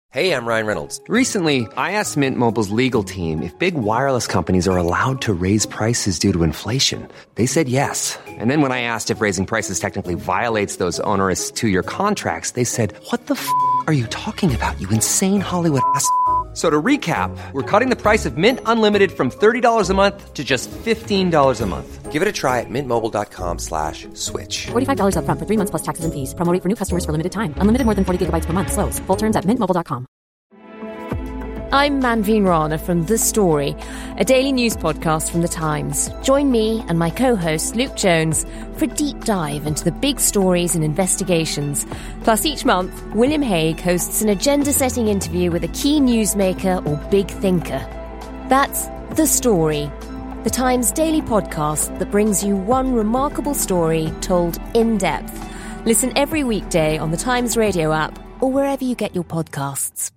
Hey, I'm Ryan Reynolds. Recently, I asked Mint Mobile's legal team if big wireless companies are allowed to raise prices due to inflation. They said yes. And then when I asked if raising prices technically violates those onerous two-year contracts, they said, "What the f*** are you talking about, you insane Hollywood ass?" So to recap, we're cutting the price of Mint Unlimited from $30 a month to just $15 a month. Give it a try at mintmobile.com/switch. $45 up front for 3 months plus taxes and fees. Promo rate for new customers for limited time. Unlimited more than 40 gigabytes per month. Slows full terms at mintmobile.com. I'm Manveen Rana from The Story, a daily news podcast from The Times. Join me and my co-host Luke Jones for a deep dive into the big stories and investigations. Plus, each month, William Hague hosts an agenda-setting interview with a key newsmaker or big thinker. That's The Story, The Times daily podcast that brings you one remarkable story told in depth. Listen every weekday on The Times radio app or wherever you get your podcasts.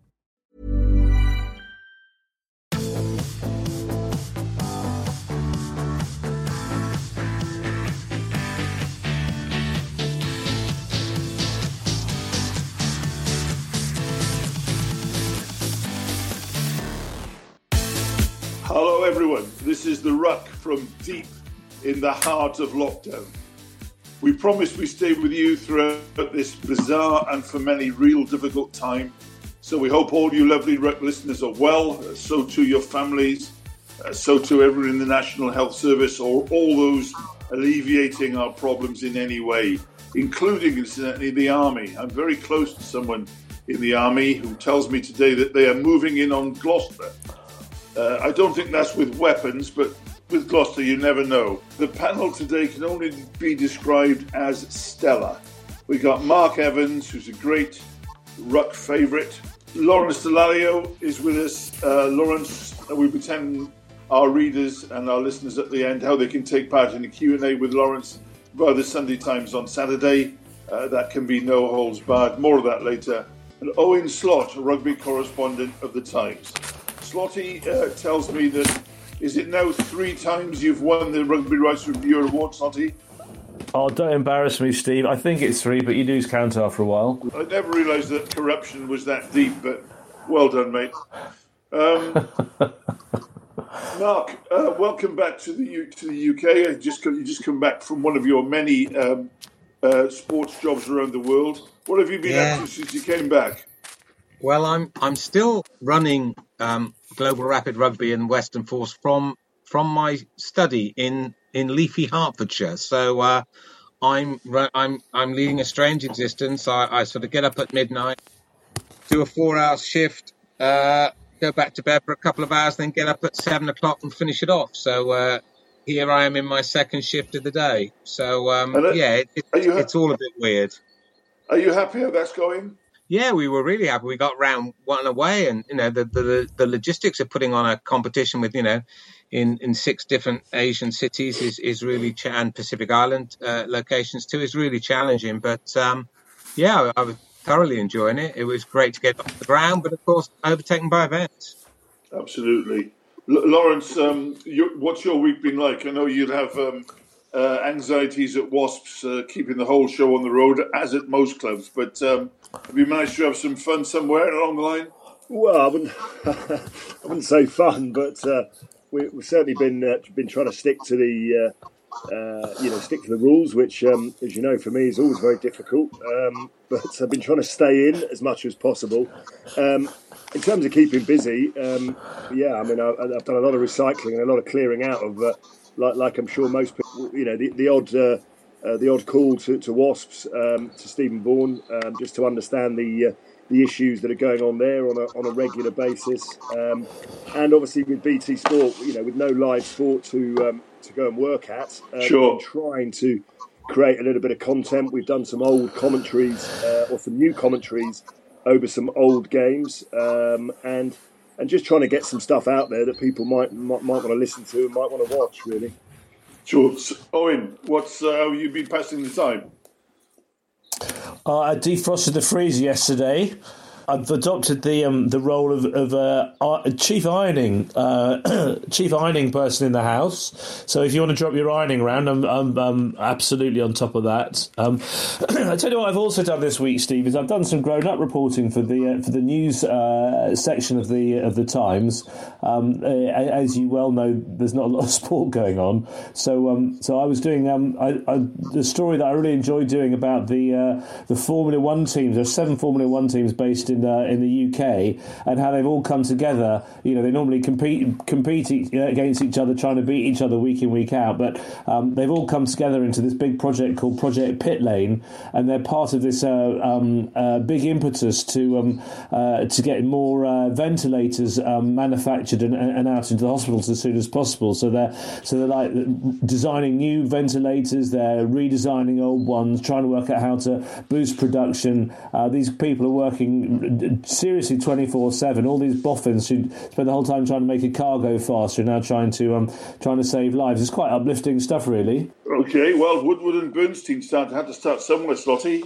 Hello everyone, this is The Ruck from deep in the heart of lockdown. We promised we stay with you throughout this bizarre and for many real difficult time. So we hope all you lovely Ruck listeners are well, so too your families, so too everyone in the National Health Service or all those alleviating our problems in any way, including incidentally the Army. I'm very close to someone in the Army who tells me today that they are moving in on Gloucester. I don't think that's with weapons, but with Gloucester, you never know. The panel today can only be described as stellar. We got Mark Evans, who's a great Ruck favourite. Lawrence Dallaglio is with us. Lawrence, we pretend our readers and our listeners at the end how they can take part in a Q&A with Lawrence via the Sunday Times on Saturday. That can be no holds barred. More of that later. And Owen Slot, a rugby correspondent of the Times. Slotty tells me that, is it now 3 times you've won the Rugby Rights Reviewer Award, Slotty? Oh, don't embarrass me, Steve. I think it's 3, but you lose count after a while. I never realised that corruption was that deep, but well done, mate. Mark, welcome back to the UK. You just come back from one of your many sports jobs around the world. What have you been up to since you came back? Well, I'm still running Global Rapid Rugby and Western Force from my study in leafy Hertfordshire. So I'm leading a strange existence. I sort of get up at midnight, do a 4-hour shift, go back to bed for a couple of hours, then get up at 7 o'clock and finish it off. So here I am in my second shift of the day. So it's all a bit weird. Are you happy how that's going? Yeah, we were really happy. We got round 1 away, and the logistics of putting on a competition with in 6 different Asian cities is really and Pacific Island locations too is really challenging. But I was thoroughly enjoying it. It was great to get off the ground, but of course overtaken by events. Absolutely, Lawrence. What's your week been like? I know you'd have anxieties at Wasps keeping the whole show on the road, as at most clubs, but. Have you managed to have some fun somewhere along the line? Well, I wouldn't say fun, but we've certainly been trying to stick to the rules, which, as you know, for me is always very difficult. But I've been trying to stay in as much as possible. In terms of keeping busy, I've done a lot of recycling and a lot of clearing out of, like I'm sure most people, the odd call to Wasps, to Stephen Vaughan, just to understand the issues that are going on there on a regular basis, and obviously with BT Sport, with no live sport to go and work at, sure. Trying to create a little bit of content. We've done some old commentaries or some new commentaries over some old games, and just trying to get some stuff out there that people might want to listen to and might want to watch, really. Sure. Owen, how you been passing the time? I defrosted the freezer yesterday, I've adopted the role of chief ironing person in the house. So if you want to drop your ironing around, I'm absolutely on top of that. I tell you what, I've also done this week, Steve, is I've done some grown-up reporting for the news section of the Times. As you well know, there's not a lot of sport going on. So I was doing the story that I really enjoyed doing about the Formula One teams. There's 7 Formula One teams based in the UK, and how they've all come together. You know, they normally compete against each other, trying to beat each other week in, week out. But they've all come together into this big project called Project Pit Lane, and they're part of this big impetus to get more ventilators manufactured and out into the hospitals as soon as possible. So they're like designing new ventilators, they're redesigning old ones, trying to work out how to boost production. These people are working seriously 24/7. All these boffins who spend the whole time trying to make a car go faster are now trying to save lives. It's quite uplifting stuff, really. Okay, well, Woodward and Bernstein had to start somewhere, Slotty.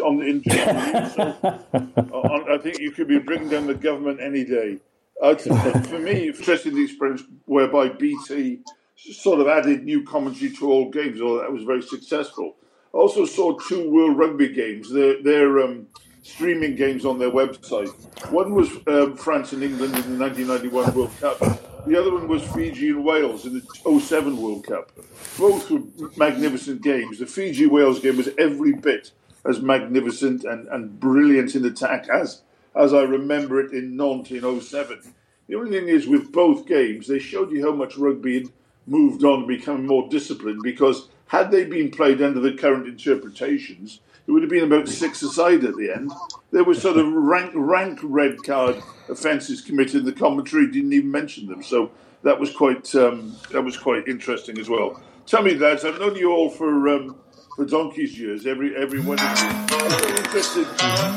I think you could be bringing down the government any day. For me, interesting the experience whereby BT sort of added new commentary to all games, although that was very successful. I also saw 2 World Rugby games. They're streaming games on their website. One was France and England in the 1991 World Cup. The other one was Fiji and Wales in the 2007 World Cup. Both were magnificent games. The Fiji-Wales game was every bit as magnificent and brilliant in attack as I remember it in Nantes in 2007. The only thing is, with both games, they showed you how much rugby had moved on and become more disciplined, because had they been played under the current interpretations, it would have been about 6-a-side at the end. There were sort of rank red card offences committed, and the commentary didn't even mention them. So that was quite interesting as well. Tell me, lads, I've known you all for donkey's years. Every one of you. I'm interested.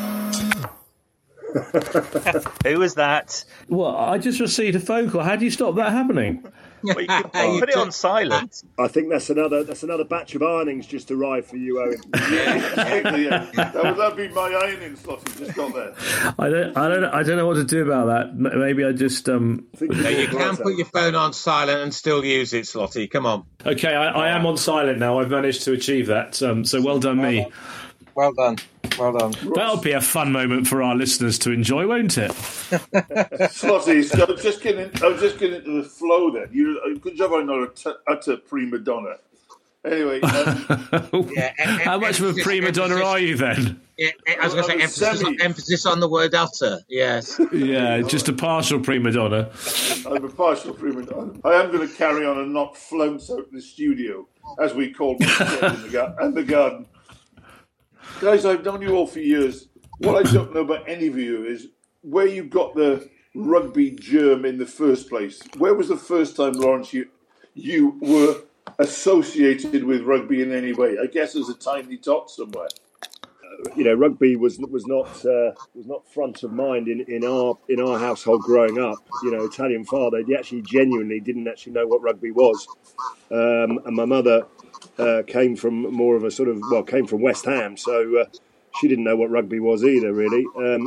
Who was that? Well, I just received a phone call. How do you stop that happening? Well, you could put it on silent. I think that's another batch of ironings just arrived for you, Owen. Yeah. That'd be my ironing slot. Just got there. I don't know what to do about that. Maybe I just No, you can put your phone on silent and still use it, Slotty. Come on. Okay, I am on silent now. I've managed to achieve that. So well done, me. Well done. That'll be a fun moment for our listeners to enjoy, won't it? Slotty, I was just getting into the flow then. Good job I'm not an utter prima donna. Anyway. How much of a prima donna are you then? Yeah, I was going to say emphasis on the word utter, yes. Yeah, just a partial prima donna. I'm a partial prima donna. I am going to carry on and not flounce out the studio, as we call it, and the garden. Guys, I've known you all for years. What I don't know about any of you is where you got the rugby germ in the first place. Where was the first time, Lawrence, you were associated with rugby in any way? I guess as a tiny tot somewhere. Rugby was not front of mind in our household growing up. Italian father, he actually genuinely didn't actually know what rugby was, and my mother came from more of a came from West Ham, so she didn't know what rugby was either, really.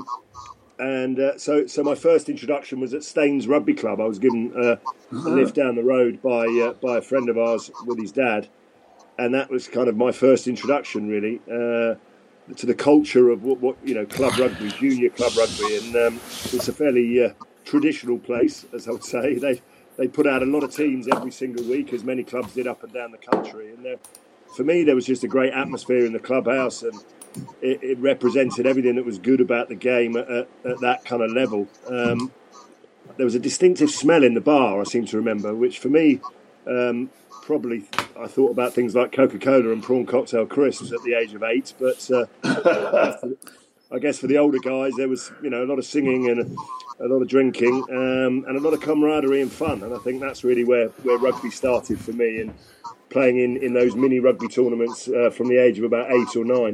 So my first introduction was at Staines Rugby Club. I was given a lift down the road by a friend of ours with his dad, and that was kind of my first introduction, really, to the culture of what club rugby, junior club rugby, and it's a fairly traditional place, as I would say. They put out a lot of teams every single week, as many clubs did up and down the country. And for me, there was just a great atmosphere in the clubhouse, and it represented everything that was good about the game at that kind of level. There was a distinctive smell in the bar, I seem to remember, which for me, probably I thought about things like Coca-Cola and prawn cocktail crisps at the age of 8. But I guess for the older guys, there was a lot of singing and a lot of drinking, and a lot of camaraderie and fun. And I think that's really where rugby started for me, and playing in those mini rugby tournaments from the age of about 8 or 9.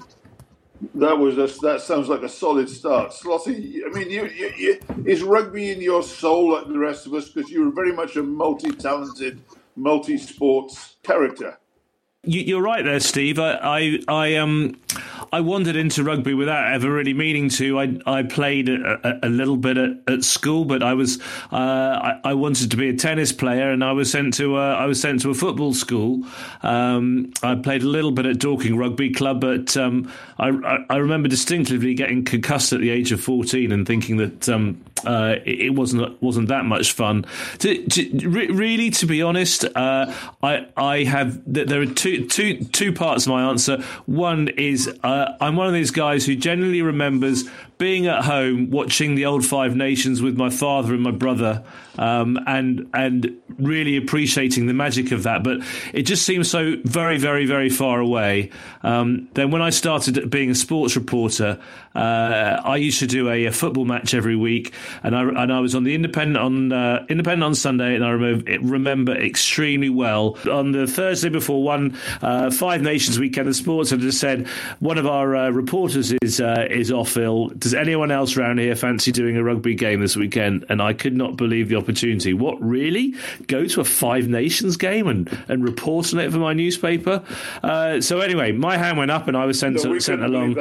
That sounds like a solid start. Slotty, I mean, is rugby in your soul like the rest of us? Because you're very much a multi-talented, multi-sports character. You're right there, Steve. I wandered into rugby without ever really meaning to. I played a little bit at school, but I wanted to be a tennis player, and I was sent to a football school. I played a little bit at Dorking Rugby Club, but I remember distinctively getting concussed at the age of 14 and thinking that it wasn't that much fun. Really, to be honest, I have. There are two parts of my answer. One is I'm one of these guys who generally remembers being at home watching the old Five Nations with my father and my brother, and really appreciating the magic of that. But it just seems so very, very, very far away. Then when I started being a sports reporter, I used to do a football match every week, and I was on the Independent on Sunday, and I remember extremely well. On the Thursday before one Five Nations weekend of sports, I just said, one of our reporters is off ill. Does anyone else around here fancy doing a rugby game this weekend? And I could not believe the opportunity. What, really? Go to a Five Nations game and report on it for my newspaper? So anyway, my hand went up and I was sent along.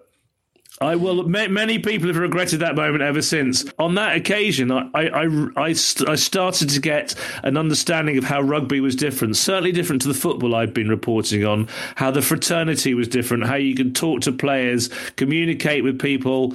Many people have regretted that moment ever since. On that occasion, I started to get an understanding of how rugby was different, certainly different to the football I'd been reporting on, how the fraternity was different, how you could talk to players, communicate with people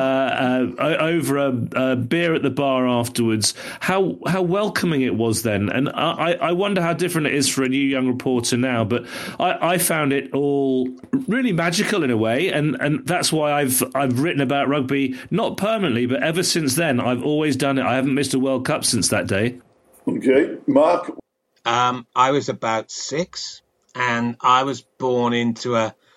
over a beer at the bar afterwards, how welcoming it was then. And I wonder how different it is for a new young reporter now, but I found it all really magical in a way, and that's why I've written about rugby, not permanently, but ever since then. I've always done it. I haven't missed a World Cup since that day. Okay. Mark? I was about 6, and I was born into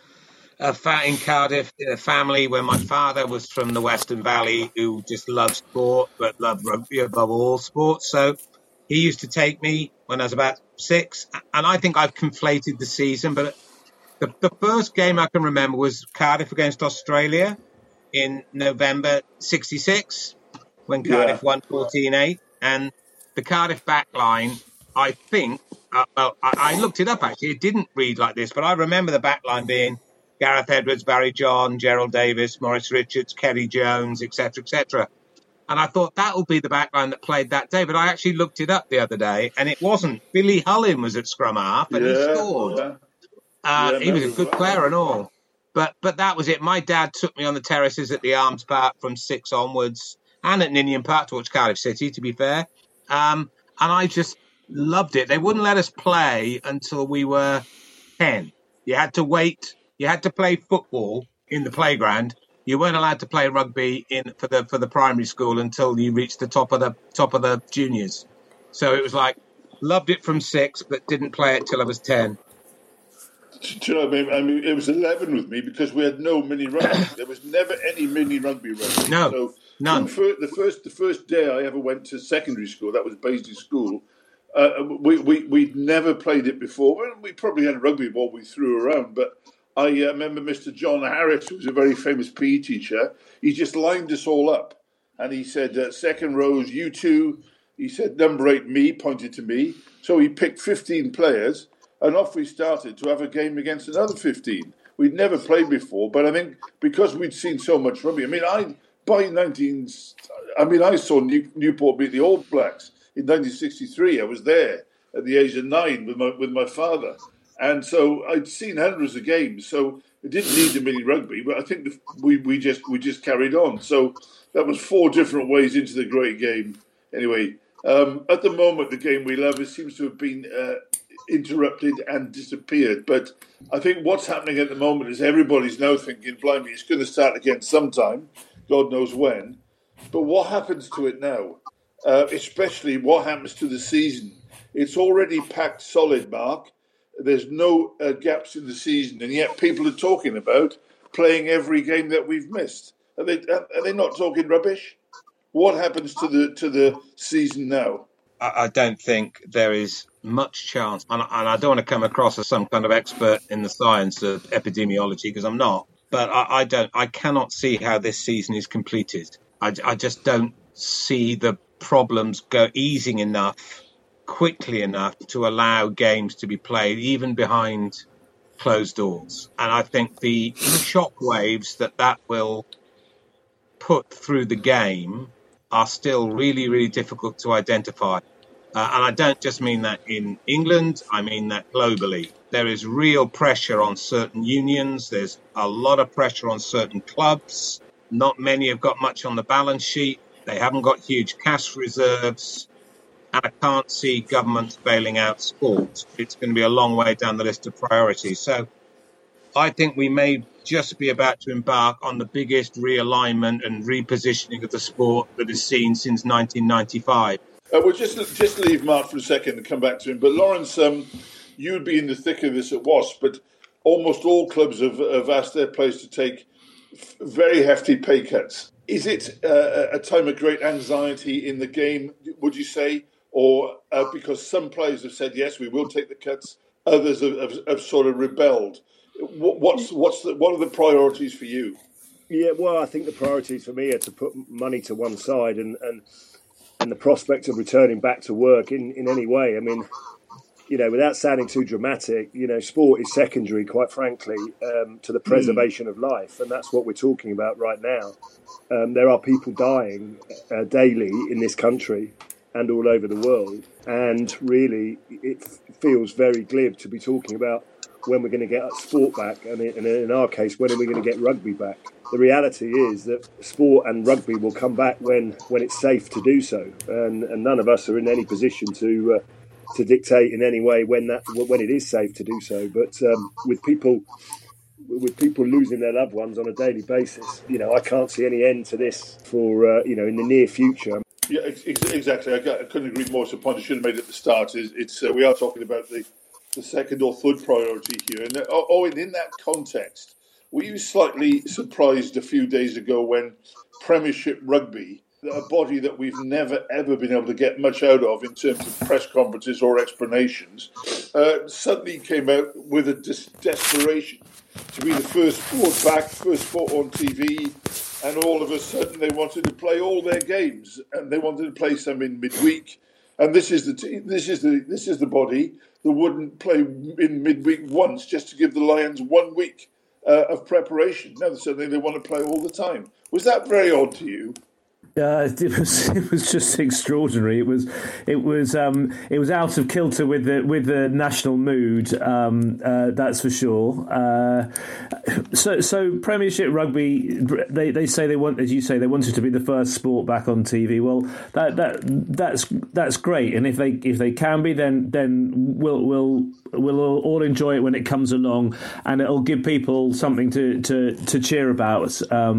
in Cardiff, in a family where my father was from the Western Valley, who just loved sport, but loved rugby above all sports. So he used to take me when I was about 6, and I think I've conflated the season, but the first game I can remember was Cardiff against Australia in November 66, when Cardiff won 14-8. And the Cardiff backline, I think, I looked it up actually, it didn't read like this, but I remember the backline being Gareth Edwards, Barry John, Gerald Davis, Maurice Richards, Kerry Jones, etc., etc. And I thought that will be the backline that played that day, but I actually looked it up the other day, and it wasn't. Billy Hullin was at scrum half, and he scored. He was a good player and all. But that was it. My dad took me on the terraces at the Arms Park from 6 onwards, and at Ninian Park to watch Cardiff City, to be fair. And I just loved it. They wouldn't let us play until we were 10. You had to wait. You had to play football in the playground. You weren't allowed to play rugby for the primary school until you reached the top of the juniors. So it was like, loved it from 6, but didn't play it till I was 10. Do you know what I mean? It was 11 with me because we had no mini rugby. There was never any mini rugby. No, so none. The first day I ever went to secondary school, that was Paisley School. We'd never played it before. We probably had a rugby ball we threw around, but I remember Mr. John Harris, who was a very famous PE teacher. He just lined us all up, and he said, "Second rows, you two." He said, "Number 8, me," pointed to me. So he picked 15 players. And off we started to have a game against another 15. We'd never played before, but I think because we'd seen so much rugby. I saw Newport beat the All Blacks in 1963. I was there at the age of 9 with my father, and so I'd seen hundreds of games. So it didn't need the mini rugby, but I think we just carried on. So that was 4 different ways into the great game. Anyway, at the moment, the game we love seems to have been interrupted and disappeared. But I think what's happening at the moment is everybody's now thinking, blimey, it's going to start again sometime, God knows when. But what happens to it now? Especially what happens to the season? It's already packed solid, Mark. There's no gaps in the season, and yet people are talking about playing every game that we've missed. Are they not talking rubbish? What happens to the season now? I don't think there is much chance, and I don't want to come across as some kind of expert in the science of epidemiology, because I'm not, but I cannot see how this season is completed. I just don't see the problems easing enough, quickly enough to allow games to be played, even behind closed doors. And I think the shockwaves that will put through the game are still really, really difficult to identify. And I don't just mean that in England, I mean that globally. There is real pressure on certain unions. There's a lot of pressure on certain clubs. Not many have got much on the balance sheet. They haven't got huge cash reserves. And I can't see governments bailing out sport. It's going to be a long way down the list of priorities. So I think we may just be about to embark on the biggest realignment and repositioning of the sport that is seen since 1995. We'll just leave Mark for a second and come back to him. But Lawrence, you'd be in the thick of this at Wasp, but almost all clubs have asked their players to take very hefty pay cuts. Is it a time of great anxiety in the game, would you say? Or because some players have said, yes, we will take the cuts, others have sort of rebelled. What are the priorities for you? Yeah, well, I think the priorities for me are to put money to one side and the prospect of returning back to work in any way. I mean, without sounding too dramatic, sport is secondary, quite frankly, to the preservation of life. And that's what we're talking about right now. There are people dying daily in this country and all over the world. And really, it feels very glib to be talking about when we're going to get sport back. And in our case, when are we going to get rugby back? The reality is that sport and rugby will come back when it's safe to do so. And none of us are in any position to dictate in any way when it is safe to do so. But with people losing their loved ones on a daily basis, I can't see any end to this for in the near future. Yeah, exactly. I couldn't agree more. So, a point I should have made at the start is we are talking about the second or third priority here. And in that context, were you slightly surprised a few days ago when Premiership Rugby, a body that we've never, ever been able to get much out of in terms of press conferences or explanations, suddenly came out with a desperation to be the first sport on TV, and all of a sudden they wanted to play all their games, and they wanted to play some in midweek. And this is the body that wouldn't play in midweek once just to give the Lions 1 week of preparation. Now suddenly they want to play all the time. Was that very odd to you? It was just extraordinary. It was out of kilter with the national mood. That's for sure. So Premiership Rugby, they say they want, as you say, they wanted to be the first sport back on TV. Well, that's great. And if they can be, then we'll all enjoy it when it comes along, and it'll give people something to cheer about.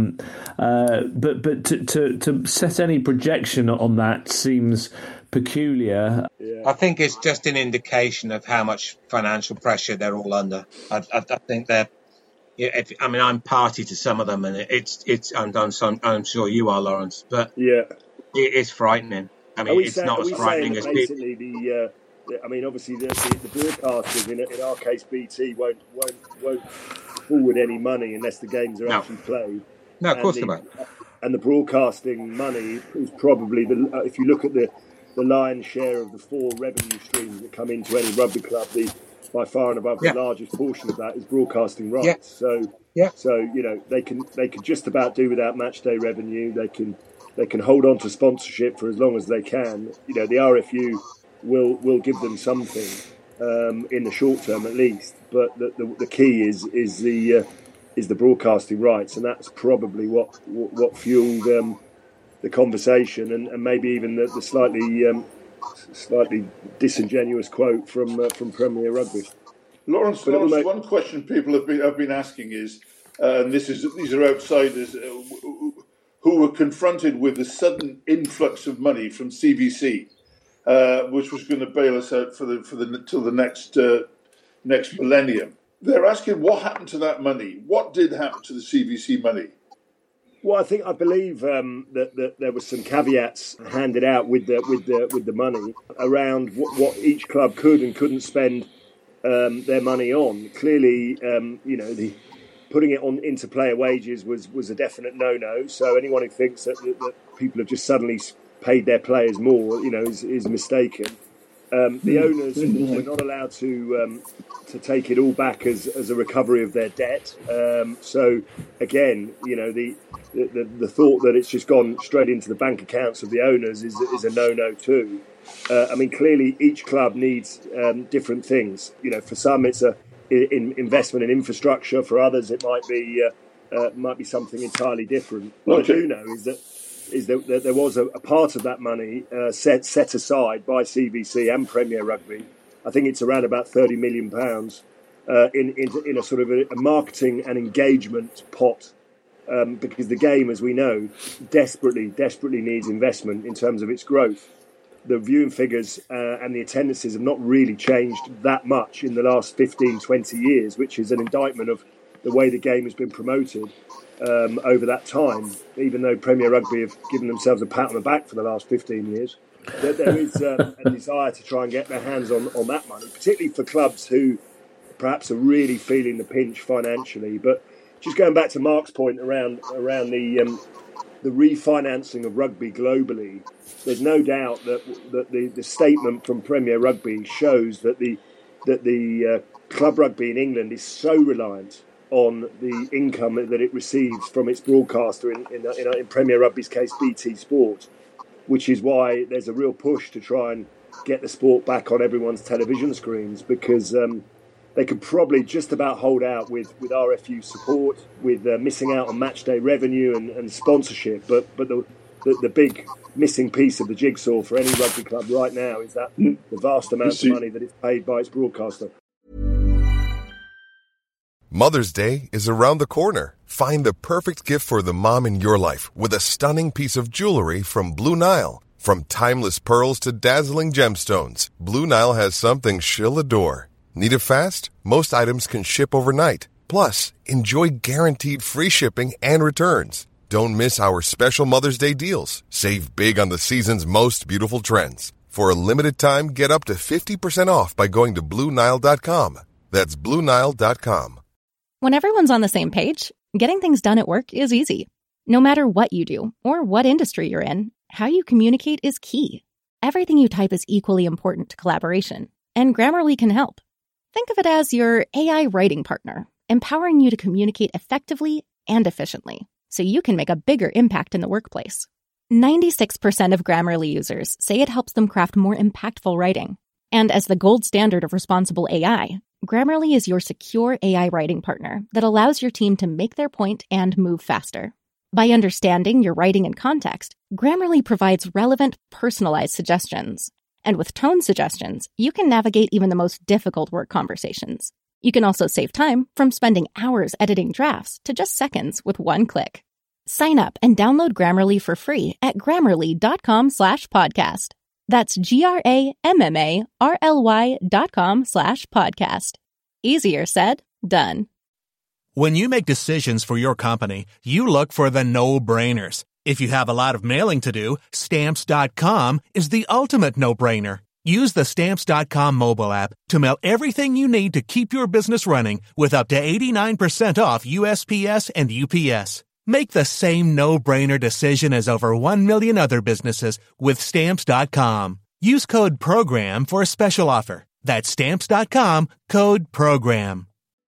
But to set any projection on that seems peculiar. Yeah. I think it's just an indication of how much financial pressure they're all under. I think they're. Yeah, I'm party to some of them, and it's. I'm sure you are, Lawrence, but yeah, it's frightening. It's not as frightening as basically obviously the broadcasters in our case BT won't forward any money unless the games are actually played. No, of course they won't. And the broadcasting money is probably if you look at the lion's share of the 4 revenue streams that come into any rugby club, by far and above the largest portion of that is broadcasting rights. Yeah. So they can just about do without match day revenue. They can hold on to sponsorship for as long as they can. The RFU will give them something in the short term at least. But the key is the broadcasting rights, and that's probably what fueled the conversation and maybe even the slightly disingenuous quote from Premier Rugby. Lawrence, one question people have been asking is, and these are outsiders who were confronted with the sudden influx of money from CVC, which was going to bail us out till the next millennium. They're asking what happened to that money. What did happen to the CVC money? Well, I believe that there were some caveats handed out with the money around what each club could and couldn't spend their money on. Clearly, the putting it on into player wages was a definite no-no. So anyone who thinks that people have just suddenly paid their players more, is mistaken. The owners were not allowed to take it all back as a recovery of their debt. So again, the thought that it's just gone straight into the bank accounts of the owners is a no-no too. Clearly each club needs different things. For some it's investment in infrastructure. For others it might be something entirely different. What I do know is that there was a part of that money set aside by CVC and Premier Rugby. I think it's around about £30 million in a sort of a marketing and engagement pot, because the game, as we know, desperately needs investment in terms of its growth. The viewing figures and the attendances have not really changed that much in the last 15, 20 years, which is an indictment of the way the game has been promoted over that time, even though Premier Rugby have given themselves a pat on the back for the last 15 years. There is a desire to try and get their hands on that money, particularly for clubs who perhaps are really feeling the pinch financially. But just going back to Mark's point around the refinancing of rugby globally, there's no doubt that the statement from Premier Rugby shows that the club rugby in England is so reliant on the income that it receives from its broadcaster, in Premier Rugby's case, BT Sport, which is why there's a real push to try and get the sport back on everyone's television screens, because they could probably just about hold out with RFU support, with missing out on match day revenue and sponsorship. But the big missing piece of the jigsaw for any rugby club right now is that the vast amount of money that it's paid by its broadcaster. Mother's Day is around the corner. Find the perfect gift for the mom in your life with a stunning piece of jewelry from Blue Nile. From timeless pearls to dazzling gemstones, Blue Nile has something she'll adore. Need it fast? Most items can ship overnight. Plus, enjoy guaranteed free shipping and returns. Don't miss our special Mother's Day deals. Save big on the season's most beautiful trends. For a limited time, get up to 50% off by going to BlueNile.com. That's BlueNile.com. When everyone's on the same page, getting things done at work is easy. No matter what you do or what industry you're in, how you communicate is key. Everything you type is equally important to collaboration, and Grammarly can help. Think of it as your AI writing partner, empowering you to communicate effectively and efficiently, so you can make a bigger impact in the workplace. 96% of Grammarly users say it helps them craft more impactful writing. And as the gold standard of responsible AI, Grammarly is your secure AI writing partner that allows your team to make their point and move faster. By understanding your writing and context, Grammarly provides relevant, personalized suggestions. And with tone suggestions, you can navigate even the most difficult work conversations. You can also save time from spending hours editing drafts to just seconds with one click. Sign up and download Grammarly for free at Grammarly.com/podcast. That's GRAMMARLY.com/podcast. Easier said, done. When you make decisions for your company, you look for the no-brainers. If you have a lot of mailing to do, Stamps.com is the ultimate no-brainer. Use the Stamps.com mobile app to mail everything you need to keep your business running with up to 89% off USPS and UPS. Make the same no-brainer decision as over 1 million other businesses with Stamps.com. Use code PROGRAM for a special offer. That's Stamps.com, code PROGRAM.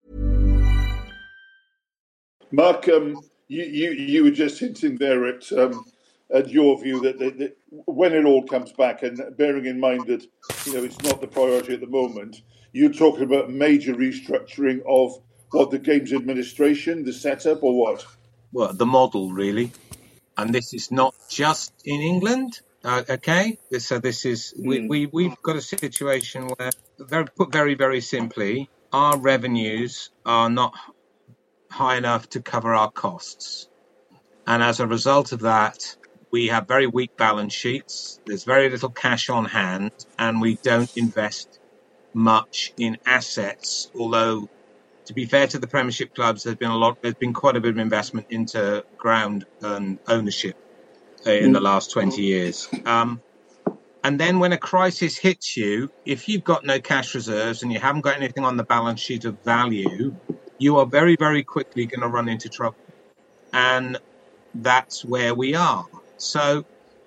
Mark, you were just hinting there at your view that when it all comes back, and bearing in mind that it's not the priority at the moment, you're talking about major restructuring of what, the games administration, the setup, or what? Well, the model, really. And this is not just in England, okay? So this is, we've got a situation where, put very, very simply, our revenues are not high enough to cover our costs. And as a result of that, we have very weak balance sheets. There's very little cash on hand, and we don't invest much in assets, although, to be fair to the Premiership clubs, there's been quite a bit of investment into ground and ownership in the last 20 years. And then when a crisis hits you, if you've got no cash reserves and you haven't got anything on the balance sheet of value, you are very, very quickly going to run into trouble. And that's where we are. So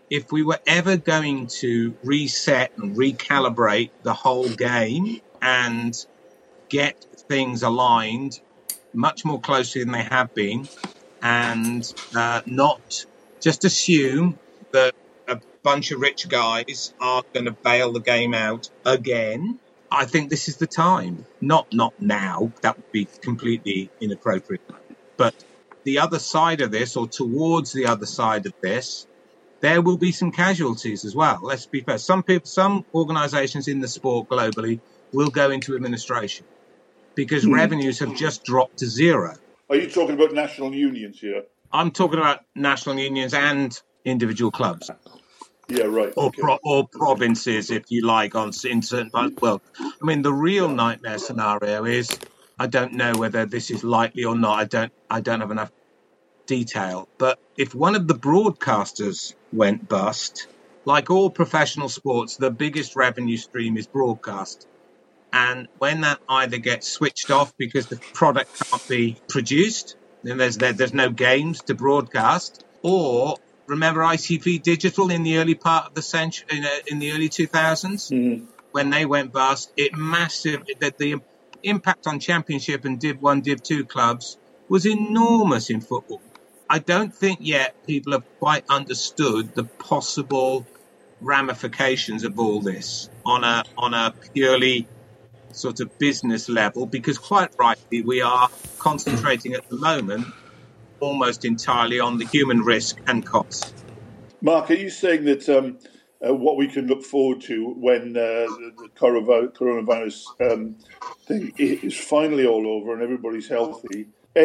if we were ever going to reset and recalibrate the whole game and get things aligned much more closely than they have been, and not just assume that a bunch of rich guys are going to bail the game out again, I think this is the time. Not now. That would be completely inappropriate. But the other side of this, or towards the other side of this, there will be some casualties as well. Let's be fair. Some organisations in the sport globally will go into administration because revenues have just dropped to zero. Are you talking about national unions here? I'm talking about national unions and individual clubs. Yeah, right. Or provinces, if you like, in certain parts of the world. I mean, the real nightmare scenario is, I don't know whether this is likely or not. I don't have enough detail. But if one of the broadcasters went bust, like all professional sports, the biggest revenue stream is broadcast. And when that either gets switched off because the product can't be produced, then there's no games to broadcast, or remember ITV Digital in the early part of the century, in the early 2000s, when they went bust, the impact on Championship and Div 1, Div 2 clubs was enormous in football. I don't think yet people have quite understood the possible ramifications of all this on a purely sort of business level, because quite rightly we are concentrating at the moment almost entirely on the human risk and cost. Mark, are you saying that what we can look forward to when the coronavirus thing is finally all over and everybody's healthy,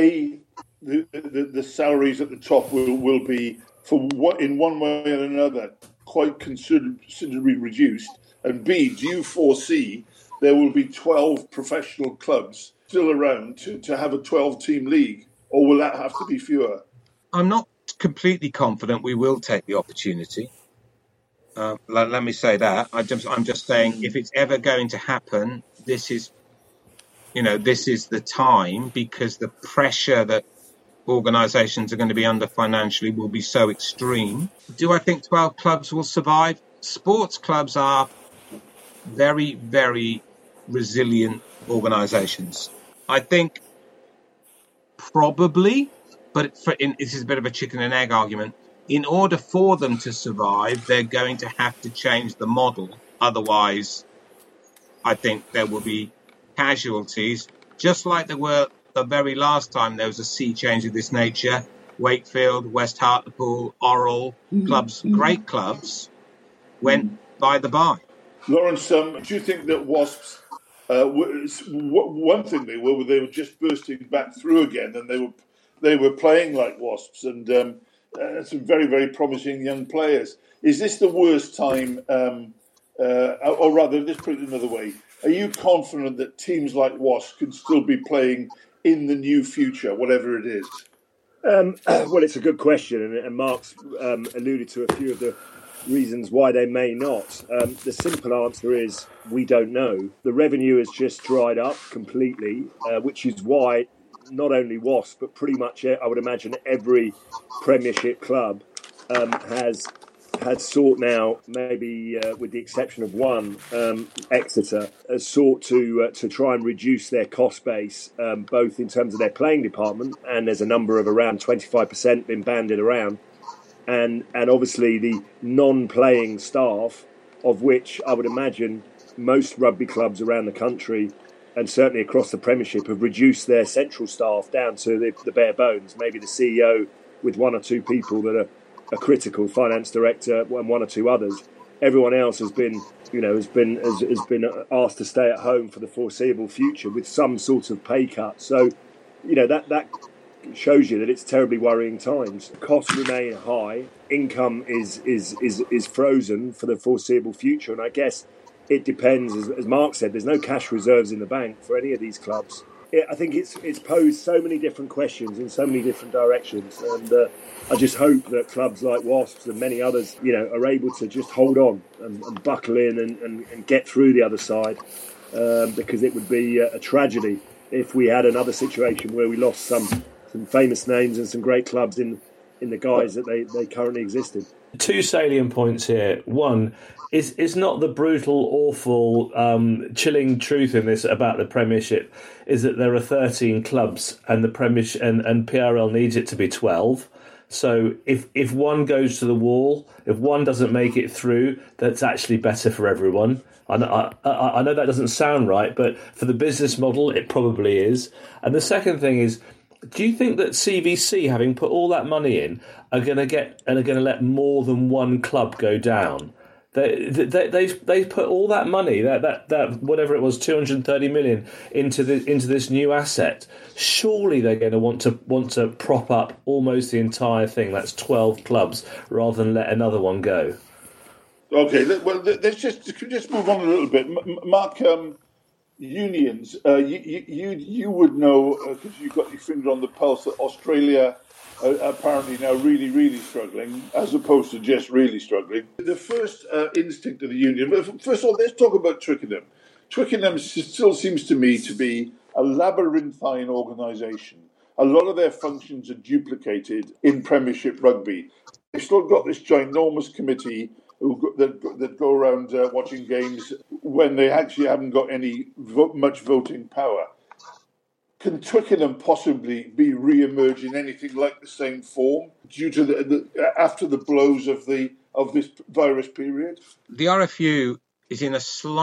the salaries at the top will be, in one way or another, quite considerably reduced, and B, do you foresee there will be 12 professional clubs still around to have a 12-team league, or will that have to be fewer? I'm not completely confident we will take the opportunity. Let me say that. I'm just saying, if it's ever going to happen, this is the time, because the pressure that organisations are going to be under financially will be so extreme. Do I think 12 clubs will survive? Sports clubs are very, very resilient organisations. I think probably, but this is a bit of a chicken and egg argument. In order for them to survive, they're going to have to change the model. Otherwise, I think there will be casualties, just like there were the very last time there was a sea change of this nature. Wakefield, West Hartlepool, Orrell, great clubs, went by the by. Lawrence, do you think that Wasps, one thing they were just bursting back through again, and they were playing like Wasps, and some very, very promising young players. Is this the worst time, or rather, let's put it another way, are you confident that teams like Wasps can still be playing in the new future, whatever it is? Well, it's a good question, and Mark's alluded to a few of the reasons why they may not. The simple answer is we don't know. The revenue has just dried up completely, which is why not only Wasps, but pretty much, I would imagine, every Premiership club has sought now, maybe with the exception of one, Exeter, has sought to try and reduce their cost base, both in terms of their playing department, and there's a number of around 25% been banded around, and obviously the non-playing staff, of which I would imagine most rugby clubs around the country, and certainly across the Premiership, have reduced their central staff down to the bare bones. Maybe the CEO with one or two people that are a critical, finance director, and one or two others. Everyone else has been asked to stay at home for the foreseeable future with some sort of pay cut. So, that shows you that it's terribly worrying times. Costs remain high. Income is frozen for the foreseeable future, and I guess it depends. As Mark said, there's no cash reserves in the bank for any of these clubs. I think it's posed so many different questions in so many different directions, and I just hope that clubs like Wasps and many others, are able to just hold on and buckle in and get through the other side, because it would be a tragedy if we had another situation where we lost some famous names and some great clubs in the guise that they currently exist in. Two salient points here. One, is not the brutal, awful, chilling truth in this about the Premiership is that there are 13 clubs and the Premiership and PRL needs it to be 12. So if one goes to the wall, if one doesn't make it through, that's actually better for everyone. I know that doesn't sound right, but for the business model, it probably is. And the second thing is, do you think that CVC, having put all that money in, are going to let more than one club go down? They've put all that money, that whatever it was, 230 million into this new asset. Surely they're going to want to prop up almost the entire thing. That's 12 clubs rather than let another one go. Okay, well, let's just move on a little bit. Mark, unions. You would know because you've got your finger on the pulse that Australia. Apparently now really, really struggling, as opposed to just really struggling. The first instinct of the union, first of all, let's talk about Twickenham. Twickenham still seems to me to be a labyrinthine organisation. A lot of their functions are duplicated in Premiership rugby. They've still got this ginormous committee that go around watching games when they actually haven't got much voting power. Can Twickenham possibly be re-emerge in anything like the same form due to after the blows of this virus period? The RFU is in a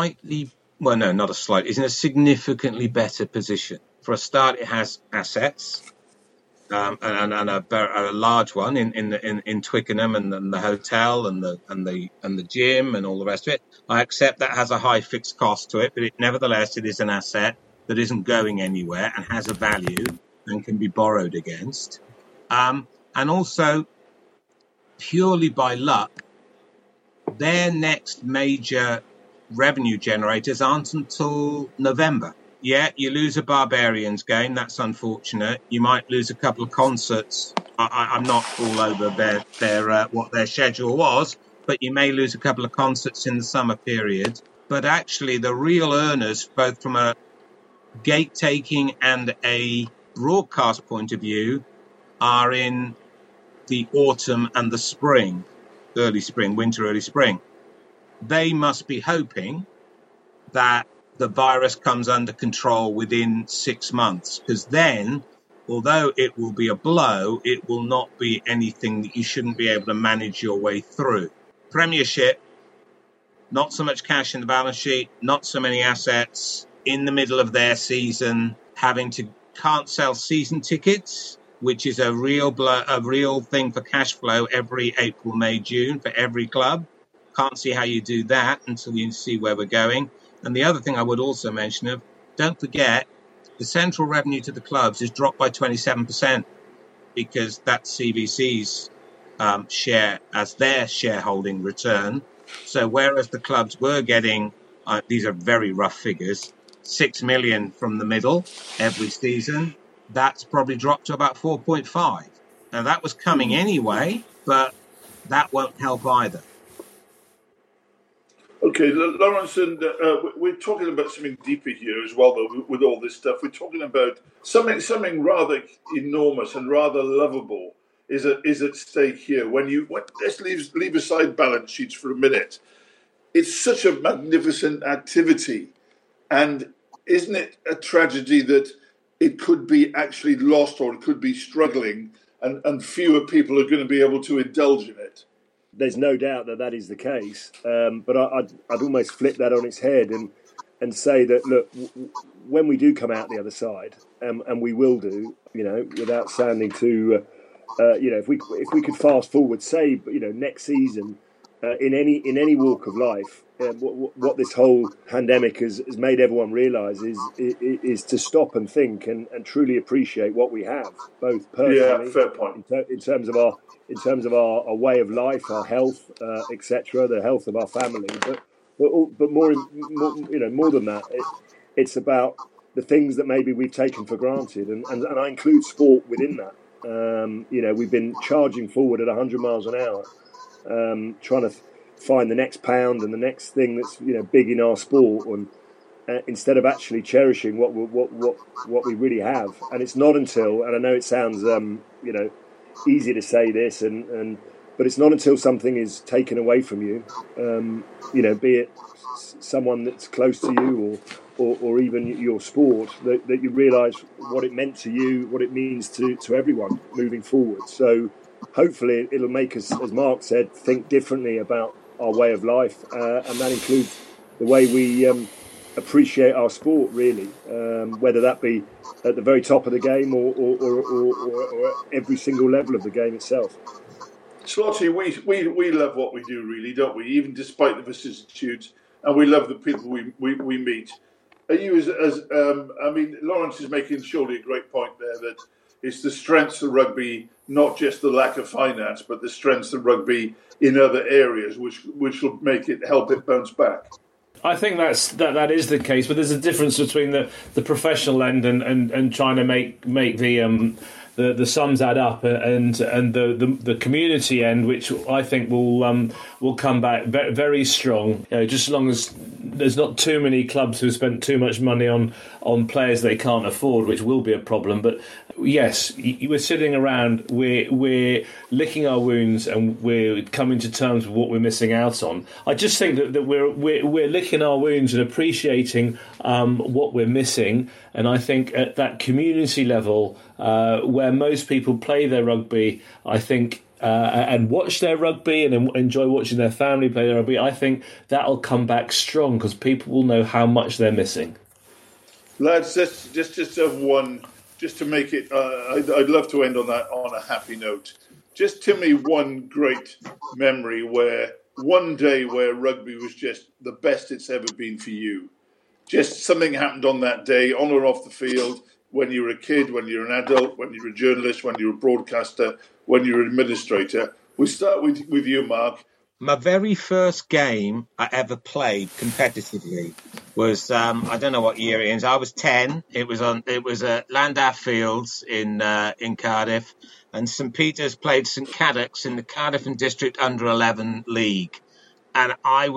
is in a significantly better position. For a start, it has assets, and a large one in Twickenham, and the hotel and the gym and all the rest of it. I accept that has a high fixed cost to it, but nevertheless it is an asset that isn't going anywhere and has a value and can be borrowed against. And also, purely by luck, their next major revenue generators aren't until November. Yeah, you lose a Barbarians game, that's unfortunate. You might lose a couple of concerts. I'm not all over their what their schedule was, but you may lose a couple of concerts in the summer period. But actually, the real earners, both from a gate taking and a broadcast point of view, are in the autumn and the spring, early spring. They must be hoping that the virus comes under control within 6 months, because then, although it will be a blow, it will not be anything that you shouldn't be able to manage your way through. Premiership, not so much cash in the balance sheet, not so many assets, in the middle of their season, can't sell season tickets, which is a real thing for cash flow every April, May, June for every club. Can't see how you do that until you see where we're going. And the other thing I would also mention don't forget, the central revenue to the clubs is dropped by 27% because that's CVC's share as their shareholding return. So whereas the clubs were getting, these are very rough figures, 6 million from the middle every season, that's probably dropped to about 4.5. Now that was coming anyway, but that won't help either. Okay, Lawrence, and we're talking about something deeper here as well, though, with all this stuff. We're talking about something rather enormous and rather lovable is at stake here. Let's leave aside balance sheets for a minute. It's such a magnificent activity. And isn't it a tragedy that it could be actually lost or it could be struggling and fewer people are going to be able to indulge in it? There's no doubt that is the case. But I'd almost flip that on its head and say that, look, when we do come out the other side, and we will do, without sounding too, if we could fast forward, say, next season, in any walk of life, what this whole pandemic has made everyone realise is to stop and think and truly appreciate what we have, both personally, yeah, fair point. in terms of our way of life, our health, etc., the health of our family, but more than that, it's about the things that maybe we've taken for granted, and I include sport within that. We've been charging forward at 100 miles an hour, trying to find the next pound and the next thing that's big in our sport, and instead of actually cherishing what we really have. And it's not until, and I know it sounds easy to say this, but But it's not until something is taken away from you, be it someone that's close to you or even your sport, that you realise what it meant to you, what it means to everyone moving forward. So hopefully it'll make us, as Mark said, think differently about our way of life, and that includes the way we appreciate our sport, really, whether that be at the very top of the game or every single level of the game itself. Slotty, we love what we do, really, don't we? Even despite the vicissitudes, and we love the people we meet. Are you Lawrence is making surely a great point there, that it's the strengths of rugby, not just the lack of finance, but the strengths of rugby in other areas, which will help it bounce back. I think that is the case, but there's a difference between the professional end and trying to make the sums add up, and the community end, which I think will come back very strong. Just as long as there's not too many clubs who spent too much money on players they can't afford, which will be a problem. But yes, we're sitting around, we're licking our wounds, and we're coming to terms with what we're missing out on. I just think that we're licking our wounds and appreciating what we're missing. And I think at that community level, where most people play their rugby, I think, and watch their rugby and enjoy watching their family play their rugby, I think that'll come back strong because people will know how much they're missing. Lads, just have one, just to make it, I'd love to end on a happy note. Just tell me one great memory one day where rugby was just the best it's ever been for you. Just something happened on that day, on or off the field, when you were a kid, when you were an adult, when you were a journalist, when you were a broadcaster, when you were an administrator. We'll start with you, Mark. My very first game I ever played competitively was, I don't know what year it is. I was 10. It was at Landau Fields in Cardiff, and St Peter's played St Cadoc's in the Cardiff and District Under-11 League. And I'd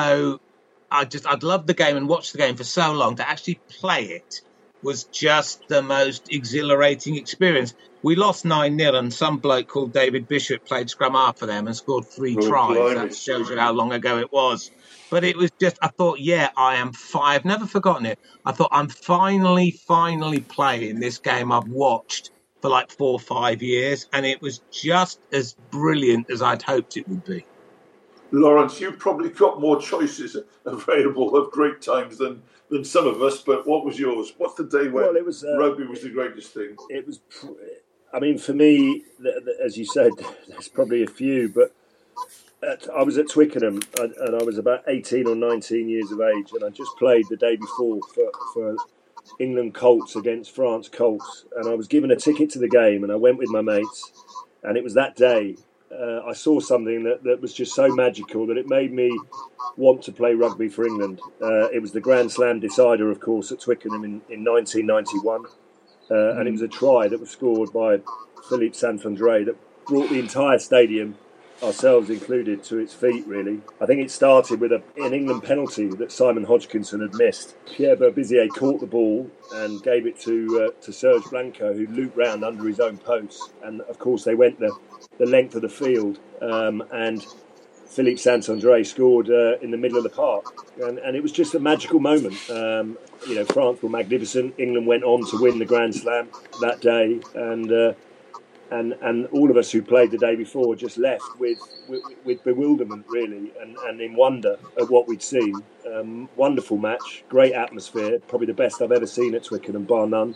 loved the game and watched the game for so long. To actually play it was just the most exhilarating experience. We lost 9-0, and some bloke called David Bishop played scrum half for them and scored 3 tries. That shows you how long ago it was. But it was just, I thought, I've never forgotten it. I thought, I'm finally playing this game I've watched for like 4 or 5 years, and it was just as brilliant as I'd hoped it would be. Lawrence, you've probably got more choices available of great times than some of us, but what was yours? What's the day when rugby was the greatest thing? It was, for me, as you said, there's probably a few, but I was at Twickenham and I was about 18 or 19 years of age, and I just played the day before for England Colts against France Colts, and I was given a ticket to the game, and I went with my mates, and it was that day I saw something that was just so magical that it made me want to play rugby for England. It was the Grand Slam decider, of course, at Twickenham in 1991, and it was a try that was scored by Philippe Saint-André that brought the entire stadium, ourselves included, to its feet, really. I think it started with an England penalty that Simon Hodgkinson had missed. Pierre Berbizier caught the ball and gave it to Serge Blanco, who looped round under his own post. And, of course, they went the length of the field, and Philippe Saint-André scored in the middle of the park. And it was just a magical moment. France were magnificent. England went on to win the Grand Slam that day, and all of us who played the day before just left with bewilderment, really, and in wonder at what we'd seen. Wonderful match, great atmosphere, probably the best I've ever seen at Twickenham, bar none.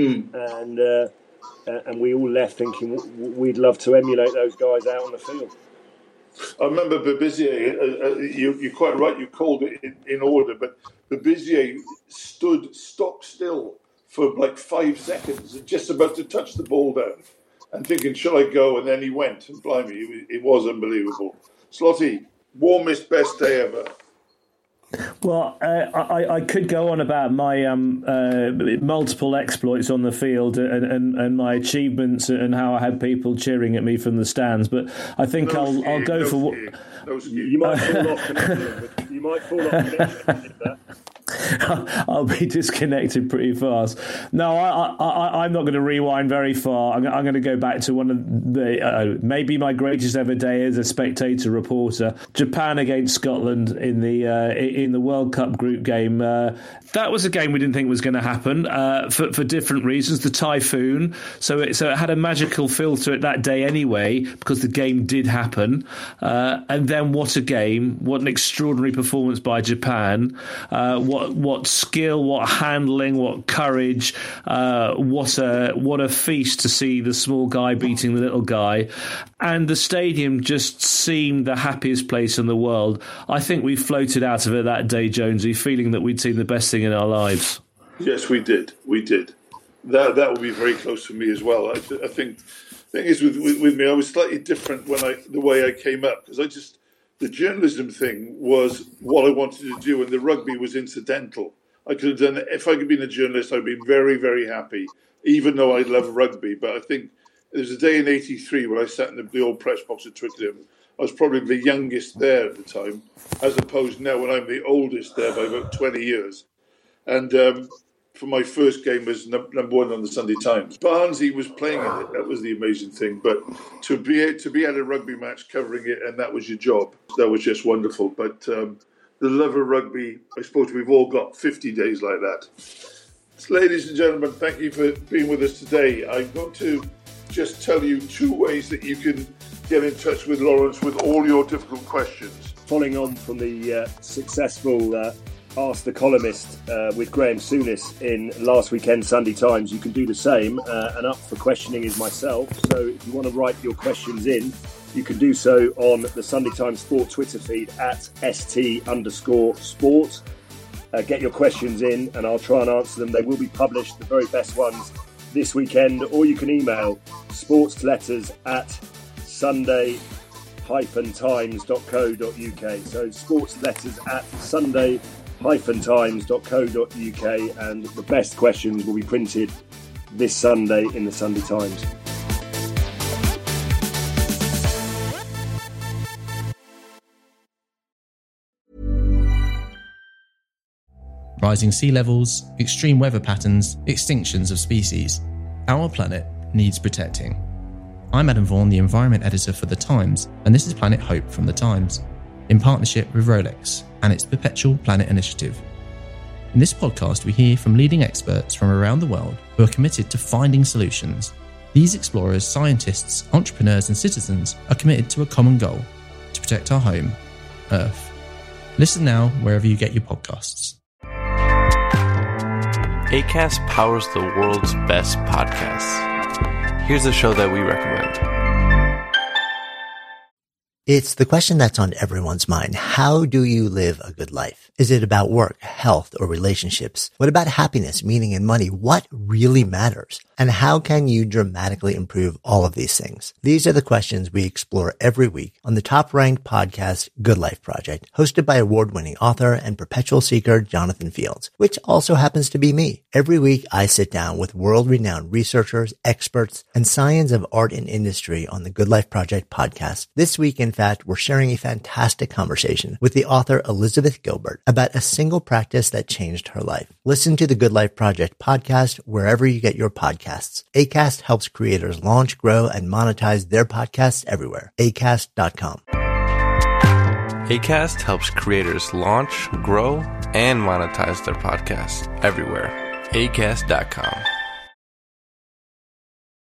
And we all left thinking we'd love to emulate those guys out on the field. I remember Berbizier, you're quite right, you called it in order, but Berbizier stopped still for like 5 seconds, just about to touch the ball down, and thinking, shall I go? And then he went, and blimey, it was unbelievable. Slotty, warmest, best day ever. Well, I could go on about my multiple exploits on the field and my achievements and how I had people cheering at me from the stands, but I think I'll go for what... You might fall off connection with that. I'll be disconnected pretty fast. No, I'm not going to rewind very far. I'm going to go back to one of the maybe my greatest ever day as a spectator reporter. Japan against Scotland in the World Cup group game. That was a game we didn't think was going to happen for different reasons. The typhoon, so it had a magical feel to it that day anyway, because the game did happen. And then what a game! What an extraordinary performance by Japan! What skill! What handling! What courage! What a feast to see the small guy beating the little guy, and the stadium just seemed the happiest place in the world. I think we floated out of it that day, Jonesy, feeling that we'd seen the best thing in our lives. Yes, we did. That will be very close to me as well. I think the thing is with me, I was slightly different the way I came up, because the journalism thing was what I wanted to do, and the rugby was incidental. I could have done it. If I could have been a journalist, I'd be very, very happy, even though I love rugby. But I think there was a day in '83 when I sat in the old press box at Twickenham. I was probably the youngest there at the time, as opposed now when I'm the oldest there by about 20 years. And for my first game was number one on the Sunday Times. Barnsley was playing in it. That was the amazing thing. But to be at a rugby match covering it, and that was your job, that was just wonderful. But the love of rugby, I suppose we've all got 50 days like that. So, ladies and gentlemen, thank you for being with us today. I'm going to just tell you 2 ways that you can get in touch with Lawrence with all your difficult questions. Following on from the successful Ask the Columnist with Graham Souness in last weekend's Sunday Times, you can do the same. And up for questioning is myself. So if you want to write your questions in, you can do so on the Sunday Times Sport Twitter feed at @ST_sport. Get your questions in and I'll try and answer them. They will be published, the very best ones, this weekend. Or you can email sportsletters@sunday-times.co.uk. So sportsletters@sunday-times.co.uk, and the best questions will be printed this Sunday in the Sunday Times. Rising sea levels, extreme weather patterns, extinctions of species. Our planet needs protecting. I'm Adam Vaughan, the Environment Editor for The Times, and this is Planet Hope from The Times, in partnership with Rolex and its Perpetual Planet Initiative. In this podcast, we hear from leading experts from around the world who are committed to finding solutions. These explorers, scientists, entrepreneurs and citizens are committed to a common goal: to protect our home, Earth. Listen now wherever you get your podcasts. Acast powers the world's best podcasts. Here's a show that we recommend. It's the question that's on everyone's mind. How do you live a good life? Is it about work, health, or relationships? What about happiness, meaning, and money? What really matters? And how can you dramatically improve all of these things? These are the questions we explore every week on the top-ranked podcast, Good Life Project, hosted by award-winning author and perpetual seeker Jonathan Fields, which also happens to be me. Every week, I sit down with world-renowned researchers, experts, and science of art and industry on the Good Life Project podcast. This week, in fact, we're sharing a fantastic conversation with the author Elizabeth Gilbert about a single practice that changed her life. Listen to the Good Life Project podcast wherever you get your podcasts. Acast helps creators launch, grow, and monetize their podcasts everywhere. Acast.com. Acast helps creators launch, grow, and monetize their podcasts everywhere. Acast.com.